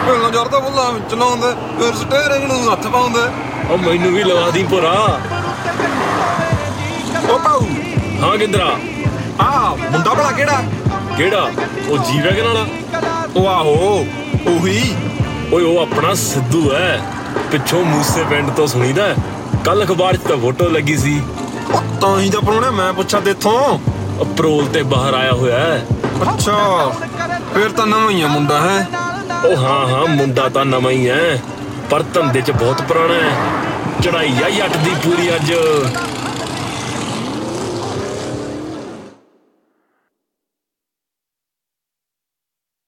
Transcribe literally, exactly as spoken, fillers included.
ਪਹਿਲਾਂ ਜਰਦਾ ਬੁੱਲਾ ਚਲਾਉਂਦੇ ਫਿਰ ਸਟੇਰਿੰਗ ਨੂੰ ਹੱਥ ਪਾਉਂਦੇ। ਉਹ ਮੈਨੂੰ ਵੀ ਲਵਾ ਦੀ ਭੋਰਾ। ਉਹ ਪਾਉ ਹਾਂ ਗਿੰਦਰਾ। ਆ ਮੁੰਡਾ ਭਲਾ ਕਿਹੜਾ? ਕਿਹੜਾ? ਉਹ ਜੀ ਵੈਗਨ ਵਾਲਾ। ਉਹ ਆਹੋ ਉਹੀ। ਓਏ ਉਹ ਆਪਣਾ ਸਿੱਧੂ ਹੈ, ਪਿੱਛੋਂ ਮੂਸੇ ਪਿੰਡ ਤੋਂ ਸੁਣੀਦਾ। ਕੱਲ ਅਖਬਾਰ 'ਚ ਤਾਂ ਫੋਟੋ ਲੱਗੀ ਸੀ। ਤਾਂ ਹੀ ਤਾਂ ਪਰੋਣਾ ਮੈਂ ਪੁੱਛਾ ਤੇਥੋਂ। ਪਰੋਲ ਤੇ ਬਾਹਰ ਆਇਆ ਹੋਇਆ ਹੈ। ਅੱਛਾ ਫਿਰ ਤਾਂ ਨਵਾਂ ਹੀ ਆ ਮੁੰਡਾ ਹੈ। ਉਹ ਹਾਂ ਹਾਂ ਮੁੰਡਾ ਤਾਂ ਨਵਾਂ ਹੀ ਹੈ, ਪਰ ਧੰਦੇ 'ਚ ਬਹੁਤ ਪੁਰਾਣਾ ਹੈ। ਚੜਾਈ ਆ ਜੱਟ ਦੀ ਪੂਰੀ ਅੱਜ।